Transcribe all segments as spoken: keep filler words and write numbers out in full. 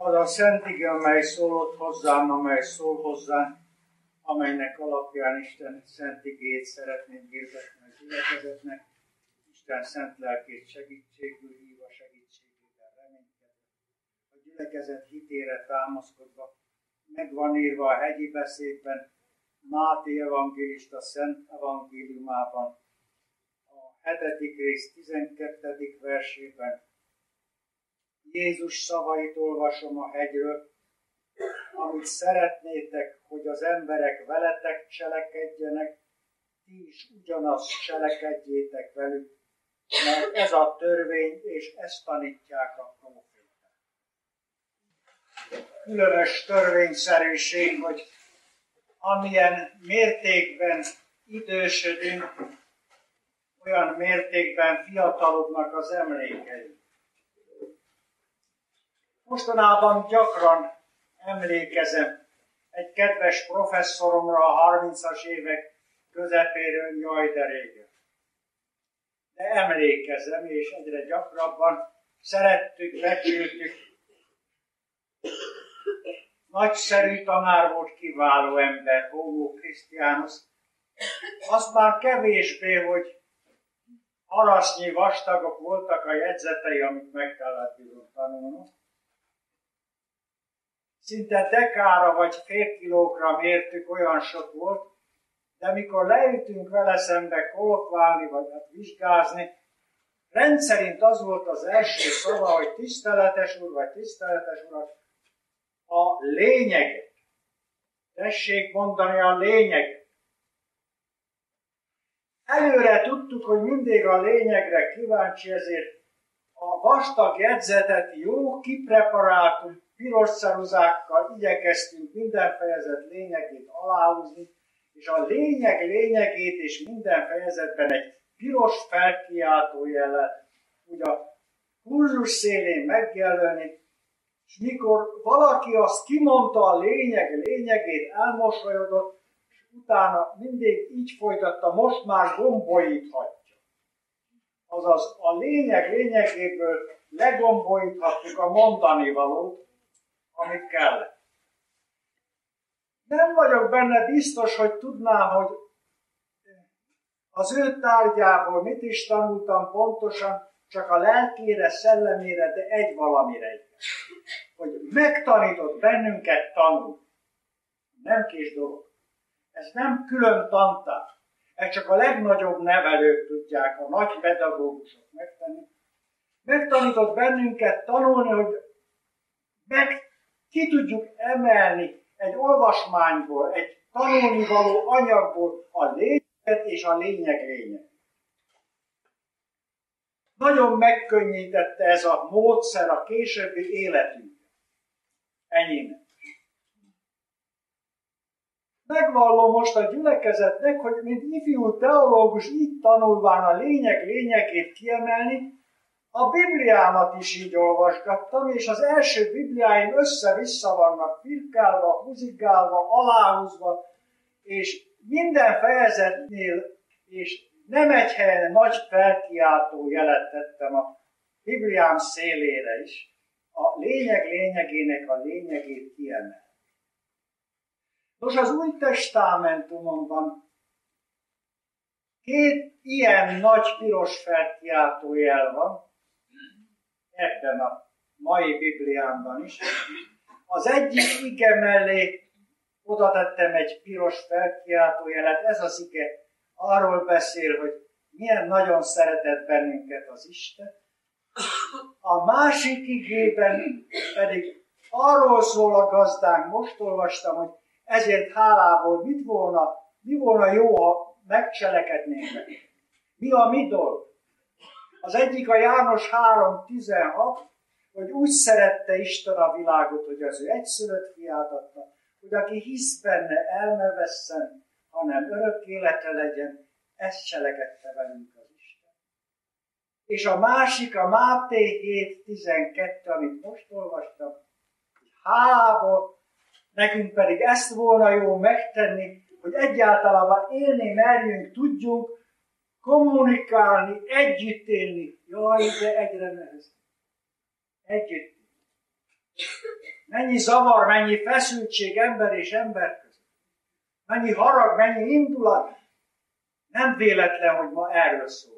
Az a Szent Ige, amely szólott hozzám, amely szól hozzám, amelynek alapján Isten szent igét szeretném hirdetni a gyülekezetnek, Isten szent lelkét segítségül hívva, segítségében reménykedve. A gyülekezet hitére támaszkodva meg van írva a hegyi beszédben, Máté evangélista szent evangéliumában, a hetedik rész tizenkettedik versében. Jézus szavait olvasom a hegyről, amit szeretnétek, hogy az emberek veletek cselekedjenek, ti is ugyanazt cselekedjétek velük, mert ez a törvény, és ezt tanítják a proféták. Különös törvényszerűség, hogy amilyen mértékben idősödünk, olyan mértékben fiatalodnak az emlékeink. Mostanában gyakran emlékezem egy kedves professzoromra a harmincas évek közepéről, jaj de régen. De emlékezem, és egyre gyakrabban szerettük, becsültük. Nagyszerű tanár volt, kiváló ember, Homo Christianus. Az már kevésbé, hogy arasznyi vastagok voltak a jegyzetei, amit meg kellett bizony tanulnunk. Szinte dekára vagy fél kilógra mértük, olyan sok volt, de amikor leültünk vele szembe kolokválni, vagy hát vizsgázni, rendszerint az volt az első szava, hogy tiszteletes úr, vagy tiszteletes urak, a lényeget. Tessék mondani a lényeget. Előre tudtuk, hogy mindig a lényegre kíváncsi, ezért a vastag jegyzetet jó kipreparáltunk, piros ceruzákkal igyekeztünk minden fejezet lényegét aláhúzni, és a lényeg lényegét és minden fejezetben egy piros felkiáltójellel, úgy a kurzus szélén megjelölni, és mikor valaki azt kimondta a lényeg lényegét, elmosolyodott, és utána mindig így folytatta, most már gombolíthatja. Azaz a lényeg lényegéből legombolíthatjuk a mondani valót, amit kellett. Nem vagyok benne biztos, hogy tudnám, hogy az ő tárgyából mit is tanultam pontosan, csak a lelkére, szellemére, de egy valamire egy. Hogy megtanított bennünket tanulni. Nem kis dolog. Ez nem külön tantár. Ez csak a legnagyobb nevelők tudják, a nagy pedagógusok megtenni. Megtanított bennünket tanulni, hogy meg ki tudjuk emelni egy olvasmányból, egy tanulnivaló anyagból a lényeget és a lényeg lényeg. Nagyon megkönnyítette ez a módszer a későbbi életünket. Ennyinek. Megvallom most a gyülekezetnek, hogy mint ifjú teológus így tanulván a lényeg lényegét kiemelni, a Bibliámat is így olvasgattam, és az első Bibliáim össze-vissza vannak firkálva, húzigálva, aláhúzva, és minden fejezetnél, és nem egy helyen nagy felkiáltó jelet tettem a Bibliám szélére is, a lényeg lényegének a lényegét kiemel. Nos, az Új Testamentumon két ilyen nagy piros felkiáltójel van, ebben a mai Bibliámban is. Az egyik ige mellé oda tettem egy piros felkiáltójelet, ez az ige arról beszél, hogy milyen nagyon szeretett bennünket az Isten. A másik igében pedig arról szól a gazdánk, most olvastam, hogy ezért hálából mit volna, mi volna jó, ha megcselekednénk meg. Mi a mi dolg? Az egyik a János három tizenhat, hogy úgy szerette Isten a világot, hogy az ő egyszülött fiát adta, hogy aki hisz benne, el ne vesszen, hanem örök élete legyen, ezt cselekedte velünk az Isten. És a másik, a Máté hét tizenkettő, amit most olvastam, hogy hálából, nekünk pedig ezt volna jó megtenni, hogy egyáltalán élni merjünk, tudjunk, kommunikálni, együtt élni. Jaj, de egyre nehezebb. Együtt. Mennyi zavar, mennyi feszültség ember és ember között. Mennyi harag, mennyi indulat. Nem véletlen, hogy ma erről szól.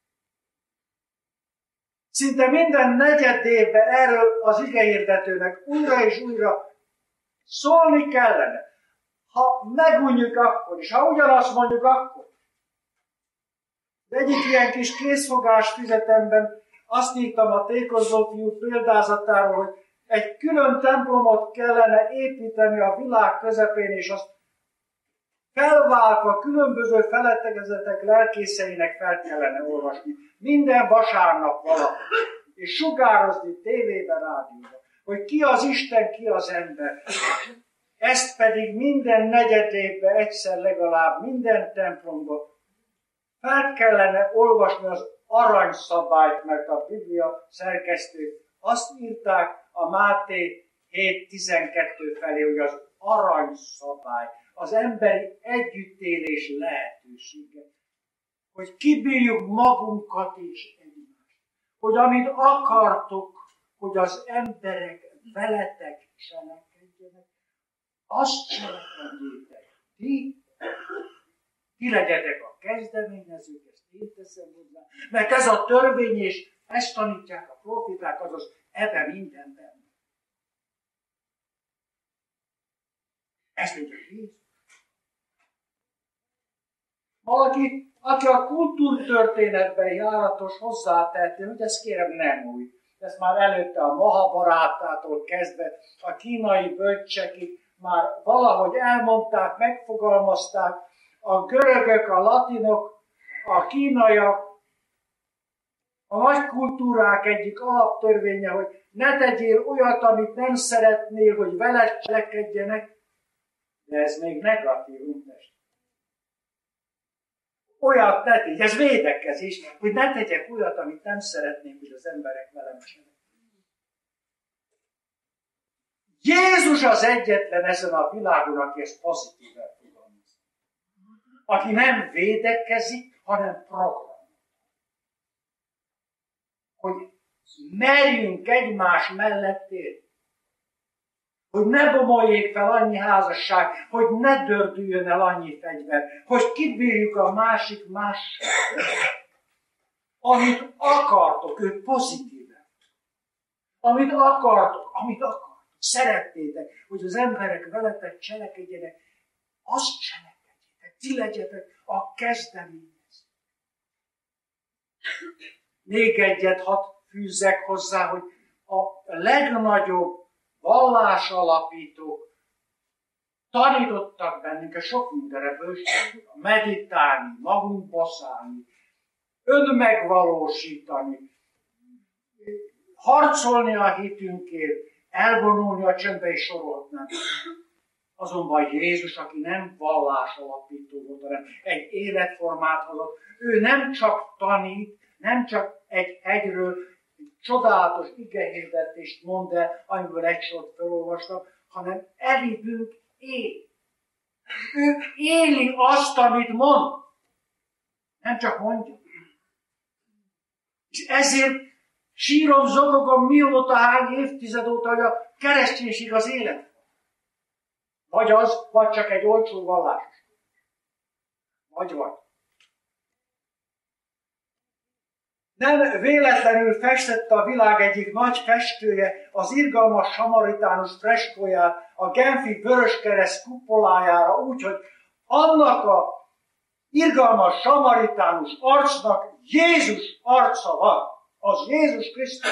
Szinte minden negyed évben erről az igehirdetőnek újra és újra szólni kellene. Ha megunjuk akkor is, ha ugyanazt mondjuk akkor. De egyik ilyen kis készfogás füzetemben azt írtam a tékozó fiú példázatáról, hogy egy külön templomot kellene építeni a világ közepén, és azt felváltva különböző felekezetek lelkészeinek fel kellene olvasni. Minden vasárnap valahol. És sugározni tévében, rádióban, hogy ki az Isten, ki az ember. Ezt pedig minden negyed évben egyszer legalább minden templomban fel kellene olvasni az aranyszabályt, mert a Biblia szerkesztők azt írták a Máté hét tizenkettő felé, hogy az aranyszabály, az emberi együttélés lehetősége, hogy kibírjuk magunkat és egymást, hogy amit akartok, hogy az emberek veletek cselekedjenek, azt cselekedjétek. Ti, ti legyetek a kezdeményezők, ezt én teszem hozzá, mert ez a törvény, és ezt tanítják a profiták, azaz ebben mindenben. Ez mondja Jézus. Valaki, aki a kultúrtörténetben járatos, hozzátehető, hogy ezt kérem nem új. Ezt már előtte a Mahabharátától kezdve a kínai bölcsekig már valahogy elmondták, megfogalmazták, a görögök, a latinok, a kínaiak, a nagy kultúrák egyik alaptörvénye, hogy ne tegyél olyat, amit nem szeretnél, hogy veled cselekedjenek, de ez még negatívum test. Olyat ne tégy, ez védekezés, hogy ne tegyek olyat, amit nem szeretnék, hogy az emberek velem cselekedjenek. Jézus az egyetlen ezen a világon, aki ezt pozitíven fogalmaz. Aki nem védekezik, hanem program. Hogy merjünk egymás mellett élni. Hogy ne bomoljék fel annyi házasság, hogy ne dördüljön el annyi fegyver, hogy kibírjuk a másik mással. Amit akartok, ő pozitíven. Amit akartok, amit akartok. Szeretnétek, hogy az emberek veletek cselekedjenek, azt cselekedjetek, ti legyetek a kezdeményező. Még egyet hadd fűzzek hozzá, hogy a legnagyobb vallásalapítók tanítottak bennünket sok mindenre bőségül, meditálni, magunkba szállni, önmegvalósítani, harcolni a hitünkért, elvonulni a csöndbe és sorolhatnám. Azonban Jézus, aki nem vallásalapító volt, hanem egy életformát hozott, ő nem csak tanít, nem csak egy hegyről egy csodálatos igehirdetést mond el, amiből egy sort felolvastam, hanem elibünk él. Ő éli azt, amit mond. Nem csak mondja. És ezért sírom, zokogom mióta, hány évtized óta, hogy a kereszténység az élet. Vagy az, vagy csak egy olcsó vallás. Vagy vagy. Nem véletlenül festette a világ egyik nagy festője az irgalmas samaritánus freskóját a Genfi Vöröskereszt kupolájára úgy, hogy annak a irgalmas samaritánus arcnak Jézus arca van. Az Jézus Krisztus.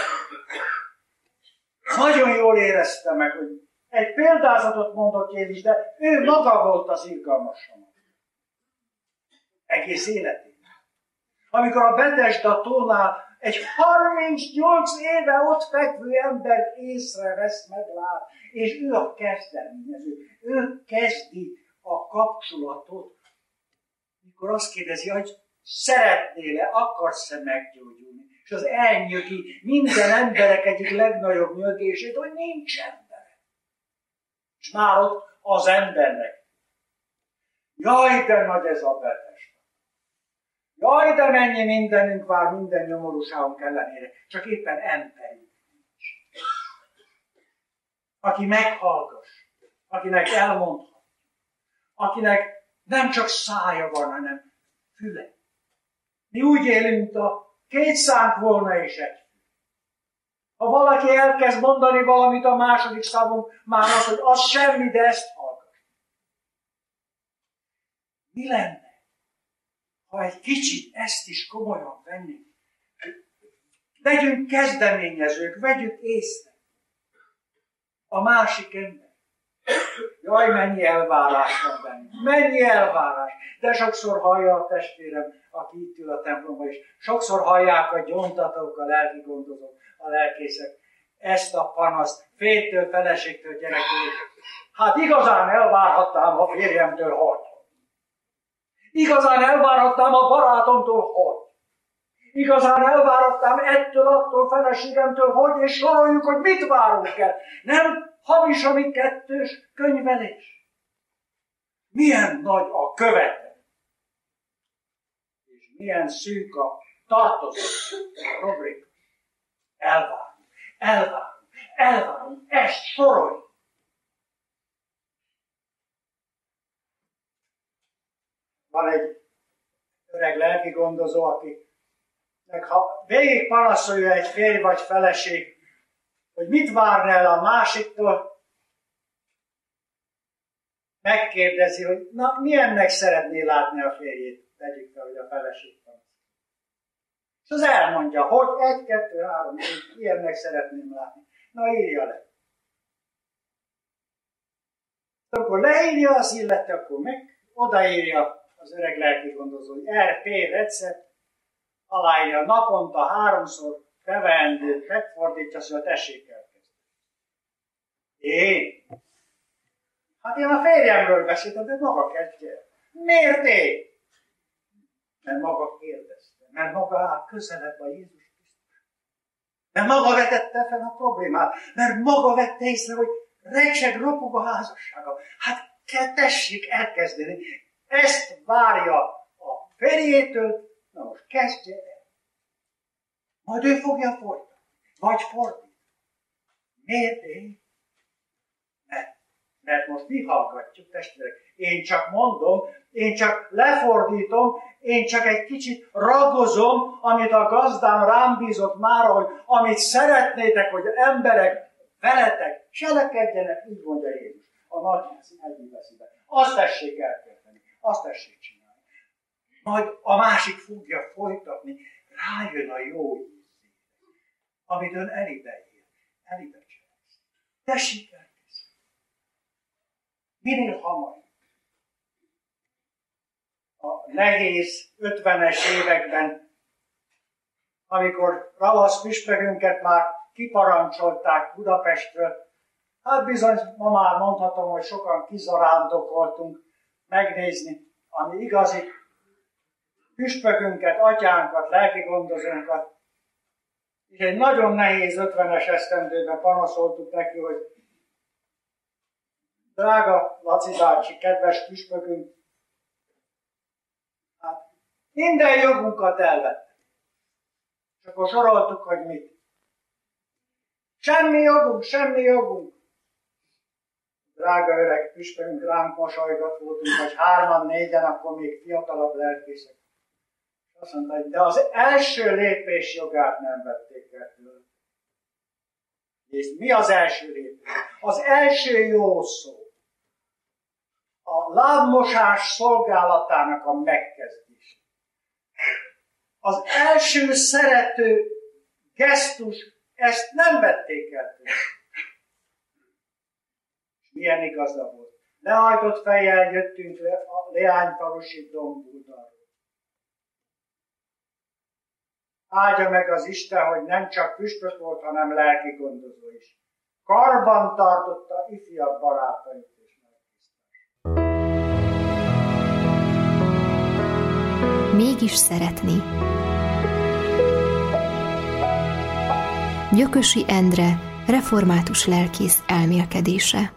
Nagyon jól érezte meg, hogy egy példázatot mondott Jézus, de ő maga volt az irgalmas samaritánus. Egész életében. Amikor a Betesda tónál egy harmincnyolc éve ott fekvő ember észrevesz, meglát, és ő a kezdeményező. Ő kezdi a kapcsolatot. Mikor azt kérdezi, hogy szeretnél-e, akarsz-e meggyógyulni? És az elnyögi minden emberek egyik legnagyobb nyögését, hogy nincs ember. És már ott az embernek. Jaj, de nagy ez a Betesda. Jaj, de mennyi mindenünk vár minden nyomorúságunk ellenére. Csak éppen emberünk nincs. aki meghallgass, akinek elmondhat, akinek nem csak szája van, hanem füle. Mi úgy élünk, mint a két szánk volna és egy. Ha valaki elkezd mondani valamit, a második szavunk már az, hogy az semmi, de ezt hallgass. Mi lenne, ha egy kicsit ezt is komolyan vennénk? Legyünk kezdeményezők, vegyük észre a másik ember. Jaj, mennyi elvárás van bennünk, mennyi elvárás. De sokszor hallja a testvérem, aki itt ül a templomban is, sokszor hallják a gyóntatók, a lelki gondozók, a lelkészek ezt a panaszt, férjtől, feleségtől, gyerektől. Hát igazán elvárhatnám a férjemtől, hogy. Igazán elvárhatnám a barátomtól, hogy. Igazán elvárhatnám ettől, attól, feleségemtől, hogy, és soroljuk, hogy mit várunk el. Nem hamis, ami kettős könyvelés. Milyen nagy a követel, és milyen szűk a tartozás, a rubrika. Elvárunk, elvárunk, elvárunk, ezt soroljuk. Van egy öreg lelki gondozó, aki ha végig panaszolja egy férj vagy feleség, hogy mit várna el a másiktól, megkérdezi, hogy na, milyennek szeretné látni a férjét, tegyük fel, hogy a feleség van. És az elmondja, hogy egy, kettő, három, négy, ilyennek szeretném látni. Na, írja le. Akkor leírja az illető, akkor meg odaírja az öreg lelki gondozó, hogy er pé recept, aláírja naponta háromszor beveendőt, megfordítja, hogy tessék elkezdeni. Én? Hát én a férjemről beszéltem, de maga kezdje. Miért én? Mert maga kérdezte, mert maga áll közelebb a Jézus Krisztus. Mert maga vetette fel a problémát, mert maga vette észre, hogy recseg, ropog a házassága. Hát kell tessék elkezdeni. Ezt várja a férjétől. Na most kezdje el. Majd ő fogja folytatni. Vagy fordít. Miért én? Mert, mert most mi hallgatjuk, testvérek? Én csak mondom, én csak lefordítom, én csak egy kicsit ragozom, amit a gazdám rám bízott már, hogy amit szeretnétek, hogy emberek veletek cselekedjenek, így mondja Jézus. A nagy egyik beszédben. Azt tessék elkezdeni, azt tessék csinálni. Majd a másik fogja folytatni, rájön a jó ízére, amit ön elibe él, elibe cselekszik. Tessék elkezdeni. Minél hamarabb. A nehéz ötvenes években, amikor ravasz püspökünket már kiparancsolták Budapestről, hát bizony ma már mondhatom, hogy sokan kizarándokoltunk megnézni, ami igazi püspökünket, atyánkat, lelki gondozónkat. És egy nagyon nehéz ötvenes esztendőben panaszoltuk neki, hogy drága Laci bácsi, kedves püspökünk, hát minden jogunkat elvette. És akkor soroltuk, hogy mit. Semmi jogunk, semmi jogunk. Drága öreg püspökünk ránk mosolygat voltunk, vagy hárman, négyen, akkor még fiatalabb lelkészek. Azt mondta, hogy de az első lépés jogát nem vették el tőle. És mi az első lépés? Az első jó szó. A lábmosás szolgálatának a megkezdése. Az első szerető gesztus, ezt nem vették el tőle. Milyen igaza volt. Lehajtott fejjel jöttünk le a leányfalusi Dombúdalról. Áldja meg az Isten, hogy nem csak püspök volt, hanem lelki gondozó is. Karban tartotta ifjabb barátait és megtisztelést. Mégis szeretni. Gyökösi Endre, református lelkész elmélkedése.